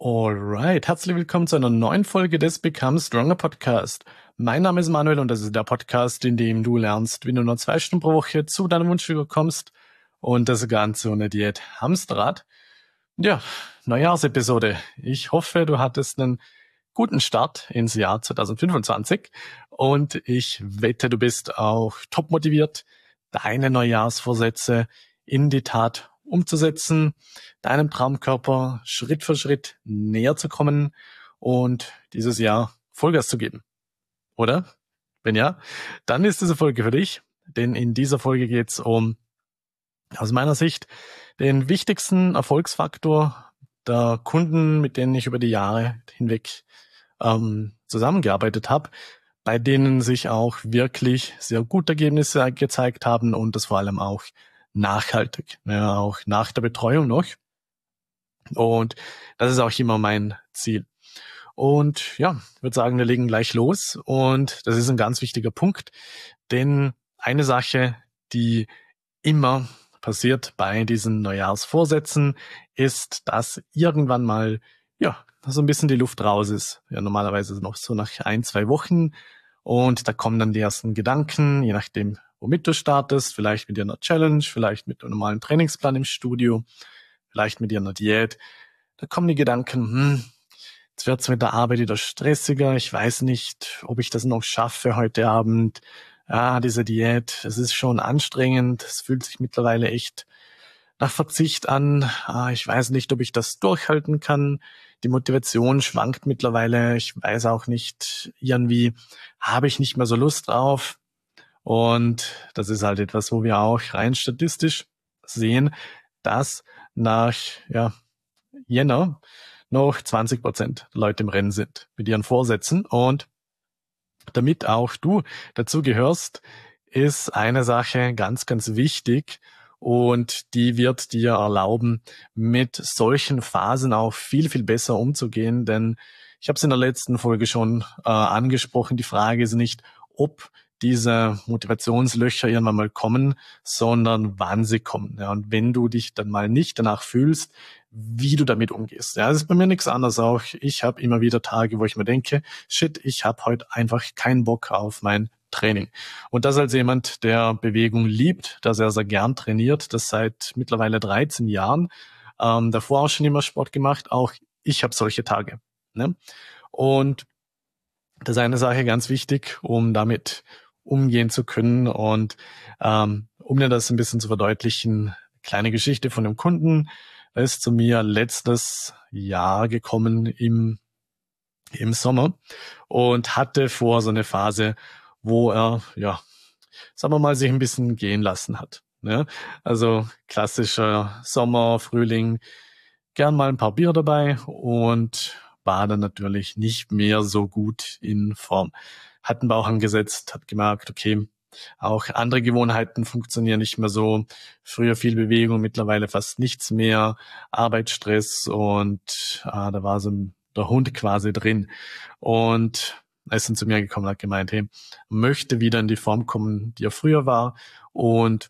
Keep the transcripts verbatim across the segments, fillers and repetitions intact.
Alright, herzlich willkommen zu einer neuen Folge des Become Stronger Podcast. Mein Name ist Manuel und das ist der Podcast, in dem du lernst, wie du nur zwei Stunden pro Woche zu deinem Wunschfigur kommst und das Ganze ohne Diät Hamsterrad. Ja, Neujahrsepisode. Ich hoffe, du hattest einen guten Start ins Jahr zwanzig fünfundzwanzig und ich wette, du bist auch top motiviert, deine Neujahrsvorsätze in die Tat umzusetzen, deinem Traumkörper Schritt für Schritt näher zu kommen und dieses Jahr Vollgas zu geben. Oder? Wenn ja, dann ist diese Folge für dich, denn in dieser Folge geht es um, aus meiner Sicht, den wichtigsten Erfolgsfaktor der Kunden, mit denen ich über die Jahre hinweg ähm, zusammengearbeitet habe, bei denen sich auch wirklich sehr gute Ergebnisse gezeigt haben und das vor allem auch nachhaltig, ja, auch nach der Betreuung noch. Und das ist auch immer mein Ziel. Und ja, ich würde sagen, wir legen gleich los. Und das ist ein ganz wichtiger Punkt, denn eine Sache, die immer passiert bei diesen Neujahrsvorsätzen, ist, dass irgendwann mal, ja, so ein bisschen die Luft raus ist. Ja, normalerweise noch so nach ein, zwei Wochen. Und da kommen dann die ersten Gedanken, je nachdem, womit du startest, vielleicht mit einer Challenge, vielleicht mit einem normalen Trainingsplan im Studio, vielleicht mit einer Diät. Da kommen die Gedanken, hm, jetzt wird's mit der Arbeit wieder stressiger, ich weiß nicht, ob ich das noch schaffe heute Abend. Ja, diese Diät, es ist schon anstrengend, es fühlt sich mittlerweile echt nach Verzicht an. Ah, ich weiß nicht, ob ich das durchhalten kann. Die Motivation schwankt mittlerweile. Ich weiß auch nicht, irgendwie habe ich nicht mehr so Lust drauf. Und das ist halt etwas, wo wir auch rein statistisch sehen, dass nach ja, Jänner noch zwanzig Prozent der Leute im Rennen sind mit ihren Vorsätzen. Und damit auch du dazu gehörst, ist eine Sache ganz, ganz wichtig. Und die wird dir erlauben, mit solchen Phasen auch viel, viel besser umzugehen. Denn ich habe es in der letzten Folge schon äh, angesprochen. Die Frage ist nicht, ob diese Motivationslöcher irgendwann mal kommen, sondern wann sie kommen. Ja, und wenn du dich dann mal nicht danach fühlst, wie du damit umgehst. Ja, das ist bei mir nichts anderes auch. Ich habe immer wieder Tage, wo ich mir denke, shit, ich habe heute einfach keinen Bock auf mein Training. Und das als jemand, der Bewegung liebt, der sehr, sehr gern trainiert, das seit mittlerweile dreizehn Jahren, ähm, davor auch schon immer Sport gemacht, auch ich habe solche Tage. Ne? Und das ist eine Sache ganz wichtig, um damit umgehen zu können. Und ähm, um dir das ein bisschen zu verdeutlichen, kleine Geschichte von einem Kunden, er ist zu mir letztes Jahr gekommen im, im Sommer und hatte vor so eine Phase, wo er, ja, sagen wir mal, sich ein bisschen gehen lassen hat. Ne? Also klassischer Sommer, Frühling, gern mal ein paar Bier dabei und war dann natürlich nicht mehr so gut in Form. Hat einen Bauch angesetzt, hat gemerkt, okay, auch andere Gewohnheiten funktionieren nicht mehr so. Früher viel Bewegung, mittlerweile fast nichts mehr. Arbeitsstress und ah, da war so der Hund quasi drin. Und er ist dann zu mir gekommen und hat gemeint, hey, möchte wieder in die Form kommen, die er früher war und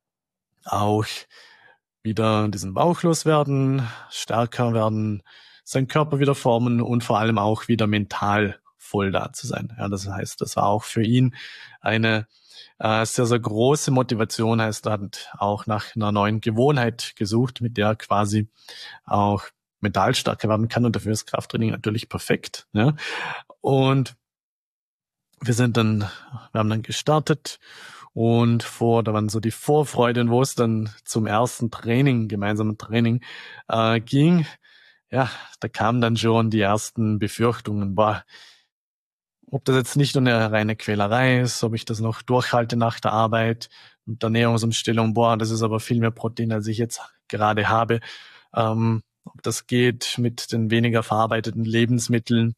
auch wieder diesen Bauch loswerden, stärker werden, seinen Körper wieder formen und vor allem auch wieder mental voll da zu sein. Ja, das heißt, das war auch für ihn eine äh, sehr, sehr große Motivation. Heißt, er hat auch nach einer neuen Gewohnheit gesucht, mit der er quasi auch mental stärker werden kann und dafür ist Krafttraining natürlich perfekt. Ja. Und wir sind dann, wir haben dann gestartet und vor, da waren so die Vorfreude, wo es dann zum ersten Training, gemeinsamen Training äh, ging. Ja, da kamen dann schon die ersten Befürchtungen, boah, ob das jetzt nicht nur eine reine Quälerei ist, ob ich das noch durchhalte nach der Arbeit mit der Ernährungsumstellung, boah, das ist aber viel mehr Protein, als ich jetzt gerade habe. Ähm, ob das geht mit den weniger verarbeiteten Lebensmitteln.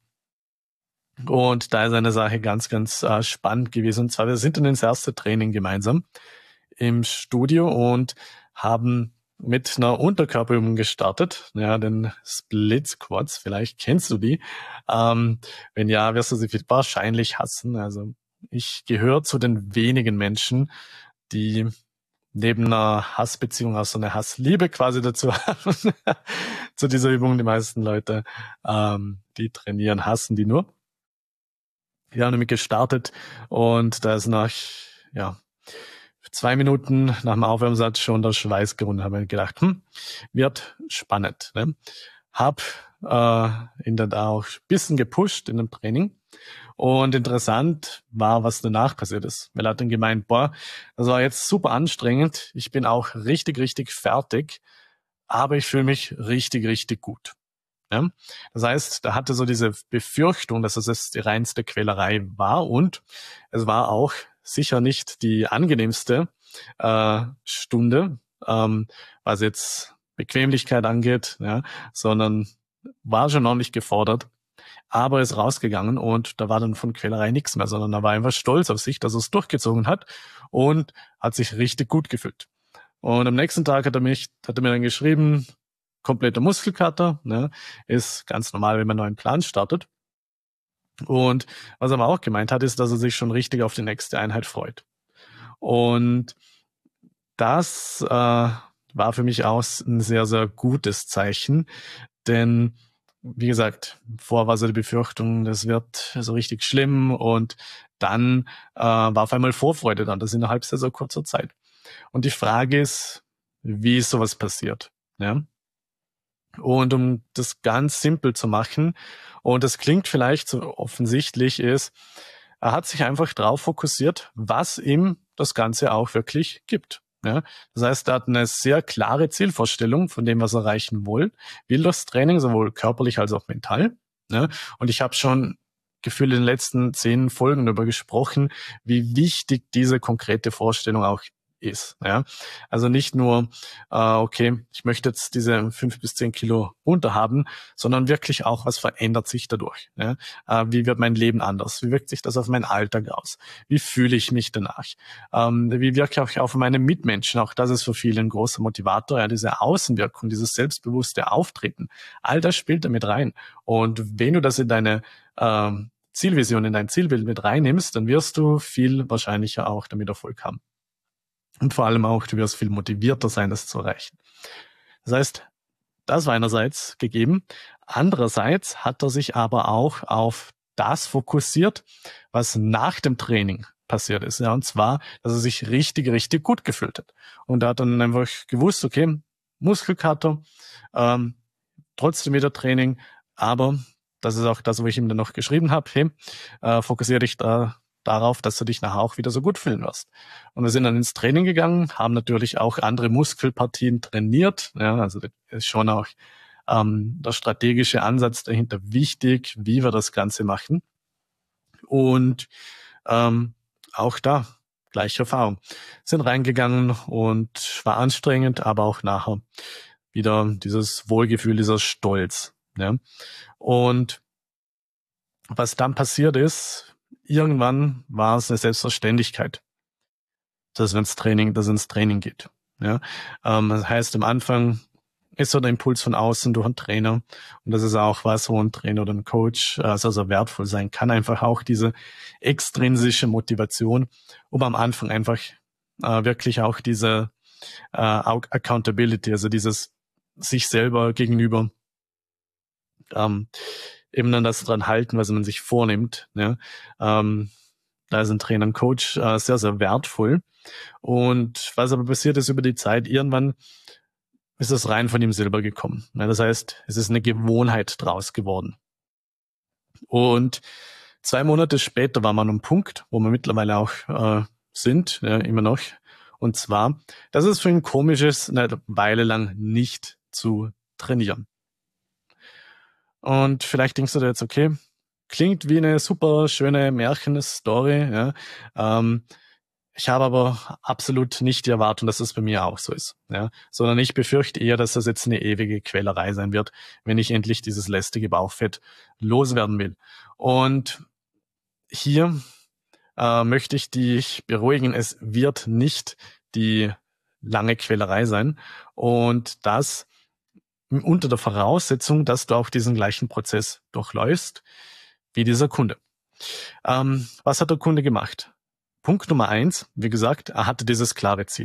Und da ist eine Sache ganz, ganz äh, spannend gewesen. Und zwar, wir sind dann ins erste Training gemeinsam im Studio und haben mit einer Unterkörperübung gestartet, ja, den Split Squats, vielleicht kennst du die. Ähm, wenn ja, wirst du sie wahrscheinlich hassen. Also ich gehöre zu den wenigen Menschen, die neben einer Hassbeziehung auch so eine Hassliebe quasi dazu haben, zu dieser Übung. Die meisten Leute, ähm, die trainieren, hassen die nur. Wir haben damit gestartet und da ist nach, ja, zwei Minuten nach dem Aufwärmsatz schon der Schweiß gerunnen. Haben wir gedacht, hm, wird spannend. Ne? Hab äh, ihn dann auch ein bisschen gepusht in dem Training. Und interessant war, was danach passiert ist. Weil er hat dann gemeint, boah, das war jetzt super anstrengend. Ich bin auch richtig, richtig fertig. Aber ich fühle mich richtig, richtig gut. Ja? Das heißt, da hatte so diese Befürchtung, dass es jetzt die reinste Quälerei war. Und es war auch sicher nicht die angenehmste äh, Stunde, ähm, was jetzt Bequemlichkeit angeht, ja, sondern war schon ordentlich gefordert, aber ist rausgegangen und da war dann von Quälerei nichts mehr, sondern er war einfach stolz auf sich, dass er es durchgezogen hat und hat sich richtig gut gefühlt. Und am nächsten Tag hat er mich, hat er mir dann geschrieben, kompletter Muskelkater, ne, ist ganz normal, wenn man einen neuen Plan startet. Und was er aber auch gemeint hat, ist, dass er sich schon richtig auf die nächste Einheit freut. Und das äh, war für mich auch ein sehr, sehr gutes Zeichen, denn wie gesagt, vorher war so die Befürchtung, das wird so richtig schlimm und dann äh, war auf einmal Vorfreude dann, das innerhalb sehr, sehr kurzer Zeit. Und die Frage ist, wie ist sowas passiert? Ja? Und um das ganz simpel zu machen, und das klingt vielleicht so offensichtlich, ist, er hat sich einfach drauf fokussiert, was ihm das Ganze auch wirklich gibt. Ja, das heißt, er hat eine sehr klare Zielvorstellung von dem, was er erreichen will, will das Training, sowohl körperlich als auch mental. Ja, und ich habe schon gefühlt in den letzten zehn Folgen darüber gesprochen, wie wichtig diese konkrete Vorstellung auch ist. Ja, also nicht nur, äh, okay, ich möchte jetzt diese fünf bis zehn Kilo runter haben, sondern wirklich auch, was verändert sich dadurch? Ja? Äh, wie wird mein Leben anders? Wie wirkt sich das auf meinen Alltag aus? Wie fühle ich mich danach? Ähm, wie wirke ich auch auf meine Mitmenschen? Auch das ist für viele ein großer Motivator, ja, diese Außenwirkung, dieses selbstbewusste Auftreten. All das spielt damit rein. Und wenn du das in deine ähm, Zielvision, in dein Zielbild mit reinnimmst, dann wirst du viel wahrscheinlicher auch damit Erfolg haben. Und vor allem auch, du wirst viel motivierter sein, das zu erreichen. Das heißt, das war einerseits gegeben. Andererseits hat er sich aber auch auf das fokussiert, was nach dem Training passiert ist. Ja, und zwar, dass er sich richtig, richtig gut gefühlt hat. Und er hat dann einfach gewusst, okay, Muskelkater, ähm, trotzdem wieder Training, aber das ist auch das, wo ich ihm dann noch geschrieben habe, hey, äh, fokussiere dich da darauf, dass du dich nachher auch wieder so gut fühlen wirst. Und wir sind dann ins Training gegangen, haben natürlich auch andere Muskelpartien trainiert. Ja, also das ist schon auch ähm, der strategische Ansatz dahinter wichtig, wie wir das Ganze machen. Und ähm, auch da gleiche Erfahrung. Sind reingegangen und war anstrengend, aber auch nachher wieder dieses Wohlgefühl, dieser Stolz. Ja. Und was dann passiert ist, irgendwann war es eine Selbstverständlichkeit, dass wenn ins Training, dass es ins Training geht. Ja, ähm, das heißt, am Anfang ist so der Impuls von außen durch einen Trainer und das ist auch was, wo ein Trainer oder ein Coach äh, sehr, sehr wertvoll sein kann. Einfach auch diese extrinsische Motivation, um am Anfang einfach äh, wirklich auch diese äh, Accountability, also dieses sich selber gegenüber ähm, eben dann das dran halten, was man sich vornimmt. Ja? Ähm, da ist ein Trainer, ein Coach äh, sehr, sehr wertvoll. Und was aber passiert ist über die Zeit, irgendwann ist es rein von ihm selber gekommen. Ja, das heißt, es ist eine Gewohnheit draus geworden. Und zwei Monate später war man am Punkt, wo wir mittlerweile auch äh, sind, ja, immer noch. Und zwar, dass es für ihn komisch ist, eine Weile lang nicht zu trainieren. Und vielleicht denkst du dir jetzt, okay, klingt wie eine super schöne Märchen-Story, ja. Ähm, ich habe aber absolut nicht die Erwartung, dass es bei mir auch so ist, ja. Sondern ich befürchte eher, dass das jetzt eine ewige Quälerei sein wird, wenn ich endlich dieses lästige Bauchfett loswerden will. Und hier äh, möchte ich dich beruhigen, es wird nicht die lange Quälerei sein. Und das unter der Voraussetzung, dass du auch diesen gleichen Prozess durchläufst wie dieser Kunde. Ähm, was hat der Kunde gemacht? Punkt Nummer eins, wie gesagt, er hatte dieses klare Ziel.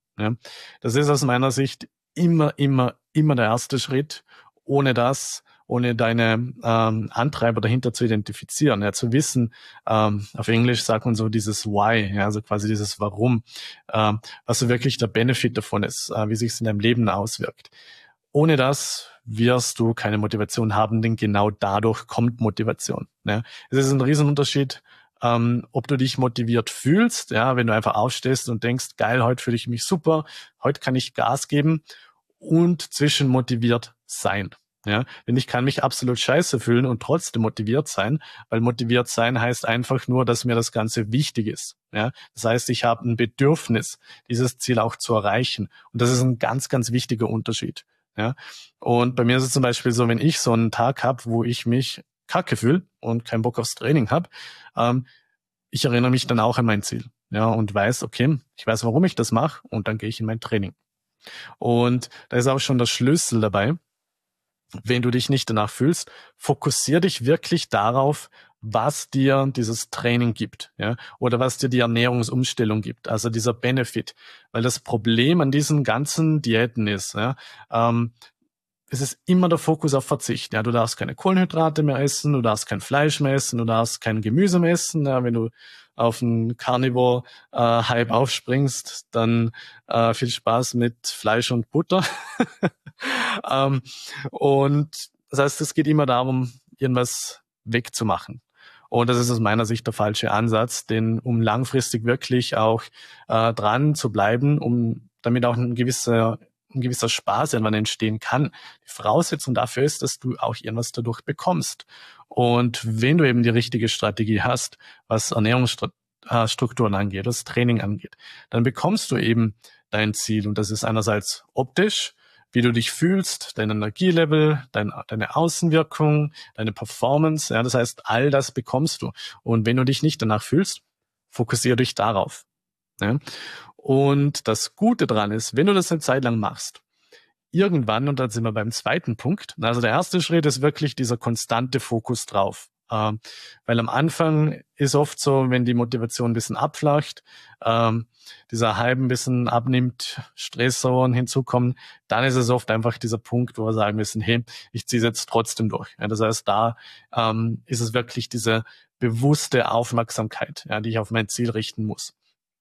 Ja. Das ist aus meiner Sicht immer, immer, immer der erste Schritt. Ohne das, ohne deine ähm, Antreiber dahinter zu identifizieren, ja, zu wissen, ähm, auf Englisch sagt man so dieses Why, ja, also quasi dieses Warum, ähm, was so wirklich der Benefit davon ist, äh, wie sich es in deinem Leben auswirkt. Ohne das wirst du keine Motivation haben, denn genau dadurch kommt Motivation. Ja. Es ist ein Riesenunterschied, ähm, ob du dich motiviert fühlst, ja, wenn du einfach aufstehst und denkst, geil, heute fühle ich mich super, heute kann ich Gas geben, und zwischen motiviert sein. Ja, denn ich kann mich absolut scheiße fühlen und trotzdem motiviert sein, weil motiviert sein heißt einfach nur, dass mir das Ganze wichtig ist. Ja, das heißt, ich habe ein Bedürfnis, dieses Ziel auch zu erreichen. Und das ist ein ganz, ganz wichtiger Unterschied. Ja, und bei mir ist es zum Beispiel so, wenn ich so einen Tag habe, wo ich mich kacke fühle und keinen Bock aufs Training habe, ähm, ich erinnere mich dann auch an mein Ziel. Ja, und weiß, okay, ich weiß, warum ich das mache, und dann gehe ich in mein Training. Und da ist auch schon der Schlüssel dabei. Wenn du dich nicht danach fühlst, fokussier dich wirklich darauf, was dir dieses Training gibt, ja, oder was dir die Ernährungsumstellung gibt, also dieser Benefit. Weil das Problem an diesen ganzen Diäten ist, ja, ähm, es ist immer der Fokus auf Verzicht. Ja, du darfst keine Kohlenhydrate mehr essen, du darfst kein Fleisch mehr essen, du darfst kein Gemüse mehr essen. Ja, wenn du auf einen Carnivore-Hype äh, aufspringst, dann äh, viel Spaß mit Fleisch und Butter. ähm, und das heißt, es geht immer darum, irgendwas wegzumachen. Und das ist aus meiner Sicht der falsche Ansatz, denn um langfristig wirklich auch äh, dran zu bleiben, um damit auch ein gewisser ein gewisser Spaß irgendwann entstehen kann. Die Voraussetzung dafür ist, dass du auch irgendwas dadurch bekommst. Und wenn du eben die richtige Strategie hast, was Ernährungsstrukturen angeht, was Training angeht, dann bekommst du eben dein Ziel. Und das ist einerseits optisch, wie du dich fühlst, dein Energielevel, dein, deine Außenwirkung, deine Performance. Ja, das heißt, all das bekommst du. Und wenn du dich nicht danach fühlst, fokussiere dich darauf. Ja. Und das Gute dran ist, wenn du das eine Zeit lang machst, irgendwann, und dann sind wir beim zweiten Punkt, also der erste Schritt ist wirklich dieser konstante Fokus drauf. Ähm, weil am Anfang ist oft so, wenn die Motivation ein bisschen abflacht, ähm, dieser Hype ein bisschen abnimmt, Stressoren hinzukommen, dann ist es oft einfach dieser Punkt, wo wir sagen müssen, hey, ich ziehe es jetzt trotzdem durch. Ja, das heißt, da ähm, ist es wirklich diese bewusste Aufmerksamkeit, ja, die ich auf mein Ziel richten muss.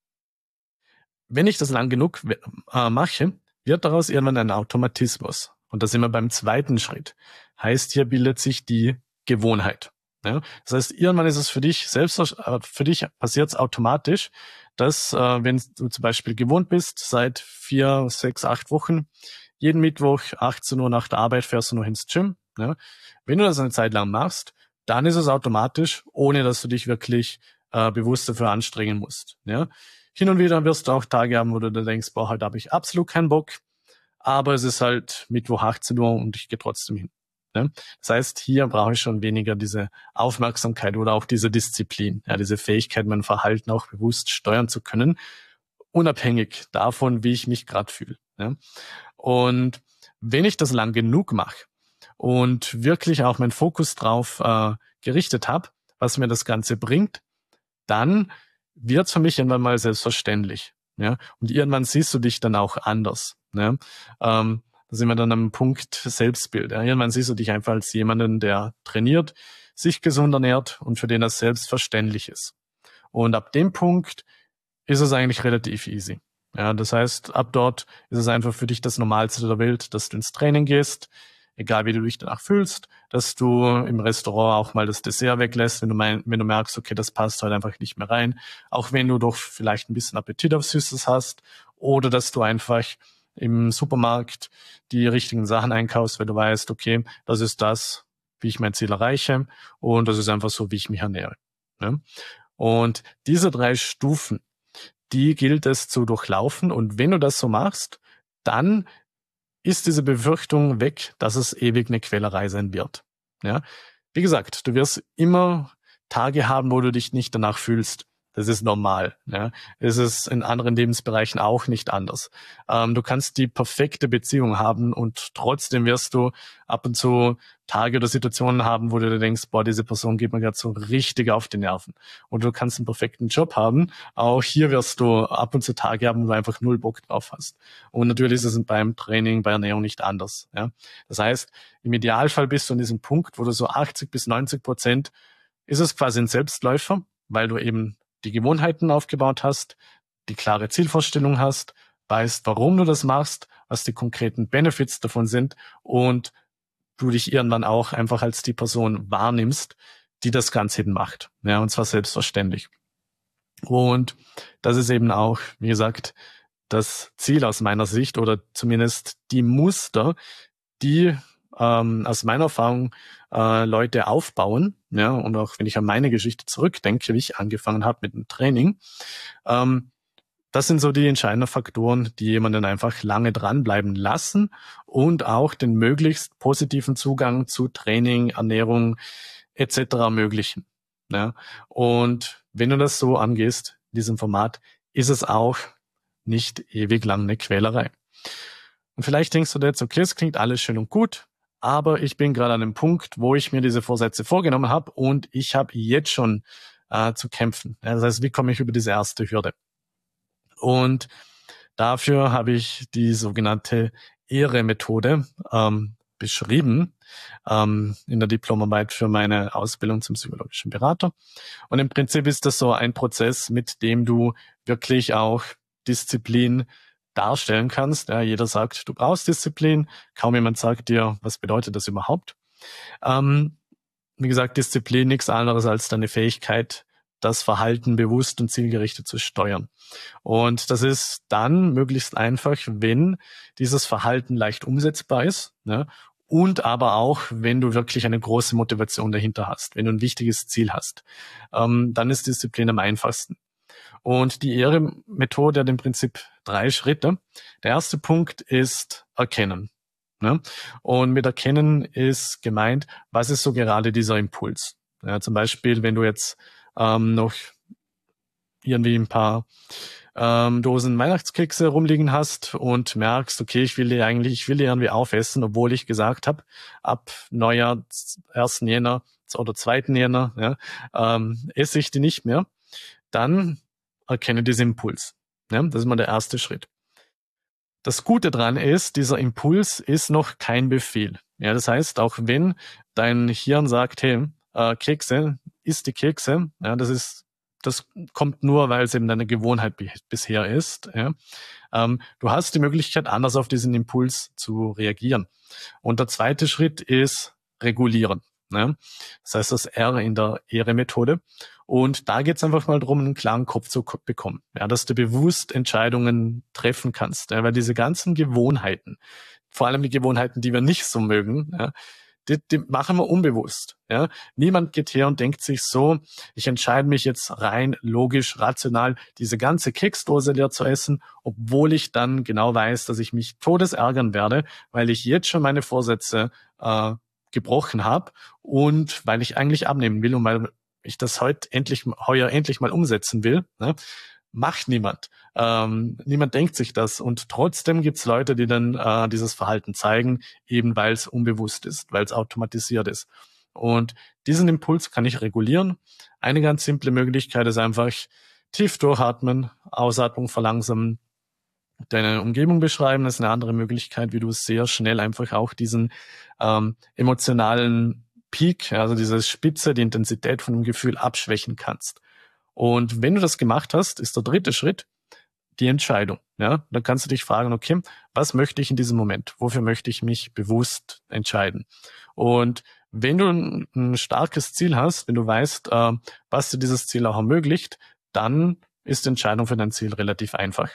Wenn ich das lang genug äh, mache, wird daraus irgendwann ein Automatismus. Und da sind wir beim zweiten Schritt. Heißt, hier bildet sich die Gewohnheit. Ja? Das heißt, irgendwann ist es für dich selbst, äh, für dich passiert es automatisch, dass, äh, wenn du zum Beispiel gewohnt bist, seit vier, sechs, acht Wochen, jeden Mittwoch, achtzehn Uhr nach der Arbeit fährst du noch ins Gym. Ja? Wenn du das eine Zeit lang machst, dann ist es automatisch, ohne dass du dich wirklich äh, bewusst dafür anstrengen musst. Ja? Hin und wieder wirst du auch Tage haben, wo du dann denkst, boah, heute habe ich absolut keinen Bock, aber es ist halt Mittwoch achtzehn Uhr und ich gehe trotzdem hin. Ne? Das heißt, hier brauche ich schon weniger diese Aufmerksamkeit oder auch diese Disziplin, ja, diese Fähigkeit, mein Verhalten auch bewusst steuern zu können, unabhängig davon, wie ich mich gerade fühle. Ne? Und wenn ich das lang genug mache und wirklich auch meinen Fokus drauf äh, gerichtet habe, was mir das Ganze bringt, dann wird für mich irgendwann mal selbstverständlich. Ja? Und irgendwann siehst du dich dann auch anders. Ja? Ähm, da sind wir dann am Punkt Selbstbild. Ja? Irgendwann siehst du dich einfach als jemanden, der trainiert, sich gesund ernährt und für den das selbstverständlich ist. Und ab dem Punkt ist es eigentlich relativ easy. Ja, das heißt, ab dort ist es einfach für dich das Normalste der Welt, dass du ins Training gehst, egal wie du dich danach fühlst, dass du im Restaurant auch mal das Dessert weglässt, wenn du mein, wenn du merkst, okay, das passt halt einfach nicht mehr rein, auch wenn du doch vielleicht ein bisschen Appetit auf Süßes hast, oder dass du einfach im Supermarkt die richtigen Sachen einkaufst, weil du weißt, okay, das ist das, wie ich mein Ziel erreiche, und das ist einfach so, wie ich mich ernähre. Ja? Und diese drei Stufen, die gilt es zu durchlaufen, und wenn du das so machst, dann ist diese Befürchtung weg, dass es ewig eine Quälerei sein wird. Ja? Wie gesagt, du wirst immer Tage haben, wo du dich nicht danach fühlst. Das ist normal. Ja. Es ist in anderen Lebensbereichen auch nicht anders. Ähm, du kannst die perfekte Beziehung haben und trotzdem wirst du ab und zu Tage oder Situationen haben, wo du dir denkst, boah, diese Person geht mir gerade so richtig auf die Nerven. Und du kannst einen perfekten Job haben. Auch hier wirst du ab und zu Tage haben, wo du einfach null Bock drauf hast. Und natürlich ist es beim Training, bei Ernährung nicht anders. Ja. Das heißt, im Idealfall bist du an diesem Punkt, wo du so achtzig bis neunzig Prozent ist es quasi ein Selbstläufer, weil du eben die Gewohnheiten aufgebaut hast, die klare Zielvorstellung hast, weißt, warum du das machst, was die konkreten Benefits davon sind und du dich irgendwann auch einfach als die Person wahrnimmst, die das Ganze eben macht. Ja, und zwar selbstverständlich. Und das ist eben auch, wie gesagt, das Ziel aus meiner Sicht oder zumindest die Muster, die ähm, aus meiner Erfahrung äh, Leute aufbauen. Ja, und auch wenn ich an meine Geschichte zurückdenke, wie ich angefangen habe mit dem Training, ähm, das sind so die entscheidenden Faktoren, die jemanden einfach lange dranbleiben lassen und auch den möglichst positiven Zugang zu Training, Ernährung et cetera ermöglichen. Ja, und wenn du das so angehst, in diesem Format, ist es auch nicht ewig lang eine Quälerei. Und vielleicht denkst du dir jetzt, okay, es klingt alles schön und gut, aber ich bin gerade an einem Punkt, wo ich mir diese Vorsätze vorgenommen habe und ich habe jetzt schon äh, zu kämpfen. Ja, das heißt, wie komme ich über diese erste Hürde? Und dafür habe ich die sogenannte Ehre-Methode ähm, beschrieben ähm, in der Diplomarbeit für meine Ausbildung zum psychologischen Berater. Und im Prinzip ist das so ein Prozess, mit dem du wirklich auch Disziplin darstellen kannst. Ja, jeder sagt, du brauchst Disziplin. Kaum jemand sagt dir, was bedeutet das überhaupt. Ähm, wie gesagt, Disziplin nichts anderes als deine Fähigkeit, das Verhalten bewusst und zielgerichtet zu steuern. Und das ist dann möglichst einfach, wenn dieses Verhalten leicht umsetzbar ist, ne? Und aber auch, wenn du wirklich eine große Motivation dahinter hast, wenn du ein wichtiges Ziel hast, ähm, dann ist Disziplin am einfachsten. Und die Ehre-Methode hat im Prinzip drei Schritte. Der erste Punkt ist Erkennen. Ne? Und mit Erkennen ist gemeint, was ist so gerade dieser Impuls? Ja, zum Beispiel, wenn du jetzt ähm, noch irgendwie ein paar ähm, Dosen Weihnachtskekse rumliegen hast und merkst, okay, ich will die eigentlich, ich will die irgendwie aufessen, obwohl ich gesagt habe, ab Neujahr, ersten Jänner oder zweiten Jänner, ja, ähm, esse ich die nicht mehr, dann erkenne diesen Impuls. Ja, das ist mal der erste Schritt. Das Gute dran ist, dieser Impuls ist noch kein Befehl. Ja, das heißt, auch wenn dein Hirn sagt, hey, äh, Kekse, isst die Kekse, ja, das ist, das kommt nur, weil es eben deine Gewohnheit b- bisher ist. Ja. Ähm, du hast die Möglichkeit, anders auf diesen Impuls zu reagieren. Und der zweite Schritt ist regulieren. Ne? Das heißt, das R in der Ehre-Methode. Und da geht es einfach mal darum, einen klaren Kopf zu ko- bekommen. Ja, dass du bewusst Entscheidungen treffen kannst. Ja, weil diese ganzen Gewohnheiten, vor allem die Gewohnheiten, die wir nicht so mögen, ja, die, die machen wir unbewusst. Ja. Niemand geht her und denkt sich so, ich entscheide mich jetzt rein logisch, rational, diese ganze Keksdose leer zu essen, obwohl ich dann genau weiß, dass ich mich todesärgern werde, weil ich jetzt schon meine Vorsätze äh, gebrochen habe und weil ich eigentlich abnehmen will und weil ich das heute endlich, heuer endlich mal umsetzen will, ne, macht niemand. Ähm, niemand denkt sich das. Und trotzdem gibt's Leute, die dann äh, dieses Verhalten zeigen, eben weil es unbewusst ist, weil es automatisiert ist. Und diesen Impuls kann ich regulieren. Eine ganz simple Möglichkeit ist einfach tief durchatmen, Ausatmung verlangsamen, deine Umgebung beschreiben. Das ist eine andere Möglichkeit, wie du sehr schnell einfach auch diesen ähm, emotionalen Peak, also diese Spitze, die Intensität von dem Gefühl abschwächen kannst. Und wenn du das gemacht hast, ist der dritte Schritt die Entscheidung. Ja, dann kannst du dich fragen, okay, was möchte ich in diesem Moment? Wofür möchte ich mich bewusst entscheiden? Und wenn du ein, ein starkes Ziel hast, wenn du weißt, äh, was dir dieses Ziel auch ermöglicht, dann ist die Entscheidung für dein Ziel relativ einfach.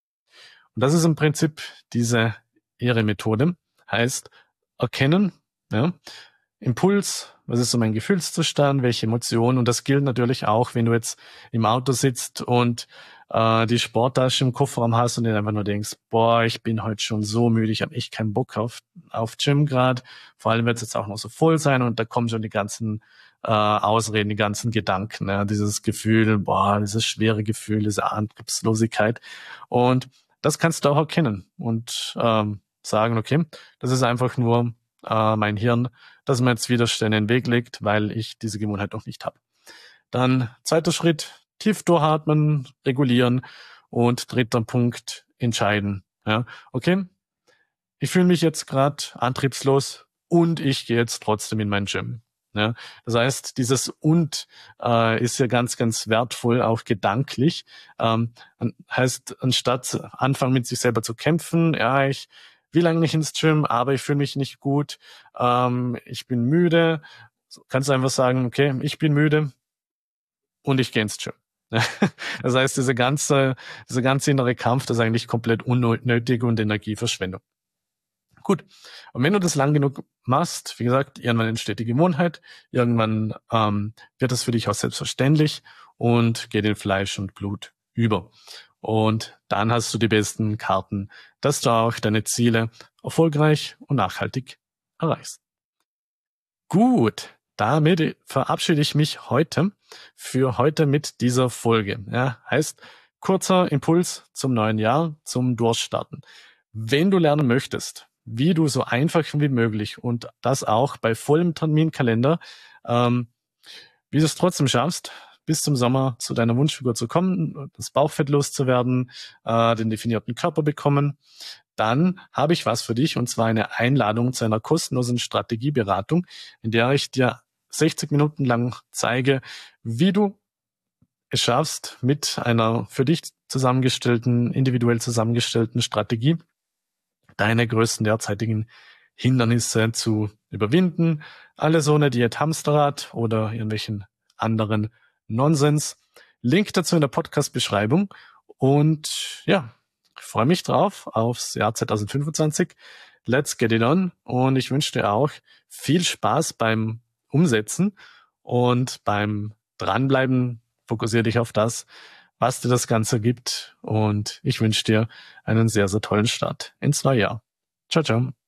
Und das ist im Prinzip diese Ehre-Methode. Heißt, erkennen, ja, Impuls, was ist so mein Gefühlszustand, welche Emotionen. Und das gilt natürlich auch, wenn du jetzt im Auto sitzt und äh, die Sporttasche im Kofferraum hast und dir einfach nur denkst, boah, ich bin heute schon so müde, ich habe echt keinen Bock auf, auf Gym gerade. Vor allem wird es jetzt auch noch so voll sein und da kommen schon die ganzen äh, Ausreden, die ganzen Gedanken, ja, dieses Gefühl, boah, dieses schwere Gefühl, diese Antriebslosigkeit. Und das kannst du auch erkennen und ähm, sagen, okay, das ist einfach nur äh, mein Hirn, das mir jetzt Widerstände in den Weg legt, weil ich diese Gewohnheit noch nicht habe. Dann zweiter Schritt, tief durchatmen, regulieren und dritter Punkt, entscheiden. Ja, okay, ich fühle mich jetzt gerade antriebslos und ich gehe jetzt trotzdem in mein Gym. Ja, das heißt, dieses und äh, ist ja ganz, ganz wertvoll, auch gedanklich. Ähm, heißt, anstatt anfangen mit sich selber zu kämpfen, ja, ich will eigentlich ins Gym, aber ich fühle mich nicht gut, ähm, ich bin müde, kannst du einfach sagen, okay, ich bin müde und ich gehe ins Gym. Das heißt, diese ganze, dieser ganze innere Kampf, das ist eigentlich komplett unnötig und Energieverschwendung. Gut. Und wenn du das lang genug machst, wie gesagt, irgendwann entsteht die Gewohnheit, irgendwann ähm, wird das für dich auch selbstverständlich und geht in Fleisch und Blut über. Und dann hast du die besten Karten, dass du auch deine Ziele erfolgreich und nachhaltig erreichst. Gut, damit verabschiede ich mich heute für heute mit dieser Folge. Ja, heißt, kurzer Impuls zum neuen Jahr, zum Durchstarten. Wenn du lernen möchtest, wie du so einfach wie möglich und das auch bei vollem Terminkalender, ähm, wie du es trotzdem schaffst, bis zum Sommer zu deiner Wunschfigur zu kommen, das Bauchfett loszuwerden, äh, den definierten Körper bekommen, dann habe ich was für dich und zwar eine Einladung zu einer kostenlosen Strategieberatung, in der ich dir sechzig Minuten lang zeige, wie du es schaffst, mit einer für dich zusammengestellten, individuell zusammengestellten Strategie deine größten derzeitigen Hindernisse zu überwinden. Alles ohne Diät Hamsterrad oder irgendwelchen anderen Nonsens. Link dazu in der Podcast-Beschreibung. Und ja, ich freue mich drauf aufs Jahr zwanzig fünfundzwanzig. Let's get it on. Und ich wünsche dir auch viel Spaß beim Umsetzen und beim Dranbleiben. Fokussiere dich auf das, was dir das Ganze gibt. Und ich wünsche dir einen sehr, sehr tollen Start ins neue Jahr. Ciao, ciao.